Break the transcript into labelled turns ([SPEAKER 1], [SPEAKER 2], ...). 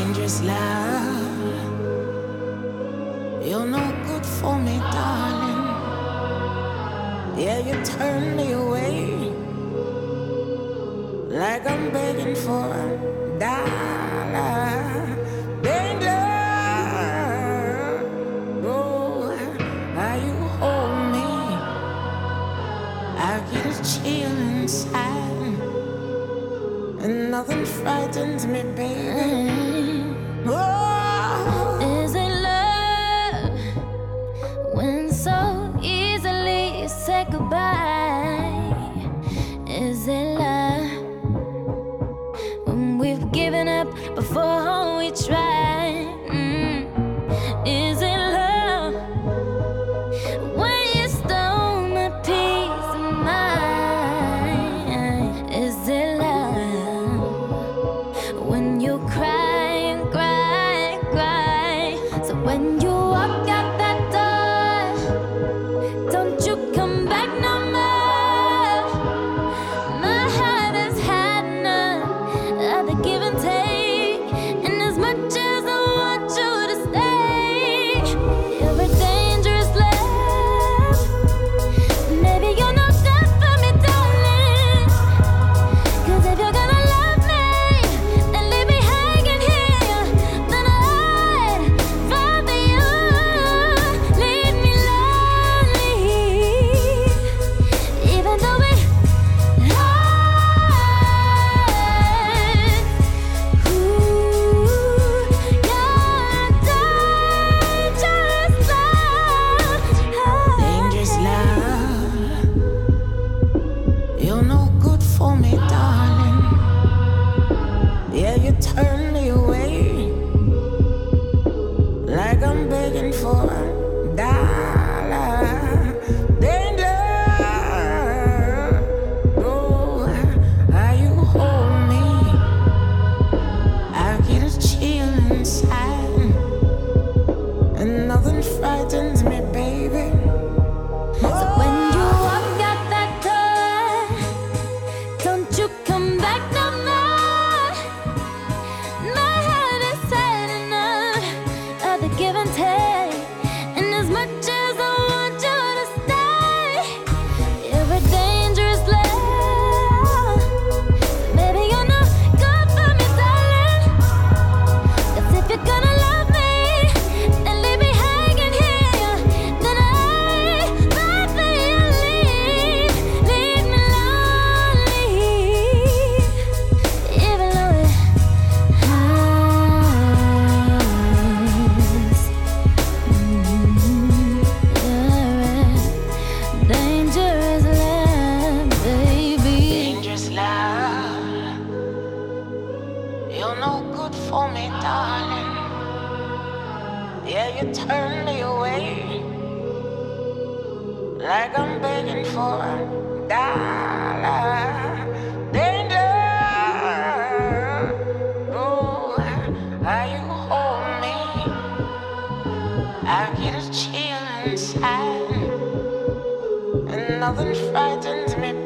[SPEAKER 1] dangerous love. You're no good for me, darling. Yeah, you turn me away like I'm begging for a dollar. Danger, oh, how you hold me, I get a chill inside, and nothing frightens me, baby. Oh.
[SPEAKER 2] Is it love when so easily you say goodbye? Is it love when we've given up before we try? Is it love when you stole my peace of mind? Is it love when you cry and cry and cry? So when you walk out that door, don't you come back no more. My heart has had enough of the give and take, and as much as I want you to stay, you're a dangerous love. Maybe you're not good for me, darling. 'Cause if you're gonna love me, then leave me hanging here. Then I'd rather you leave me lonely, even though it hurts. Ooh, you're dangerous love.
[SPEAKER 1] Dangerous love, you're no good for me, darling. Yeah, you turn me away like I'm begging for a dollar. Danger, oh, how you hold me, I get a chill inside, and nothing frightens me, baby.
[SPEAKER 2] So when you walk out that door, don't you come back no more. My heart is had enough of the give and take, and as much as I want you to stay, you're a dangerous love. Maybe you're not good for me, darling. 'Cause if you're gonna love me, then leave me hanging here. Then I'd rather you leave me lonely, even though it hurts. You're a dangerous love, baby.
[SPEAKER 1] Dangerous love, you're no good for me, darling. Yeah, you turn me away like I'm begging for a dollar. Danger, oh, how you hold me, I get a chill inside, and nothing frightens me,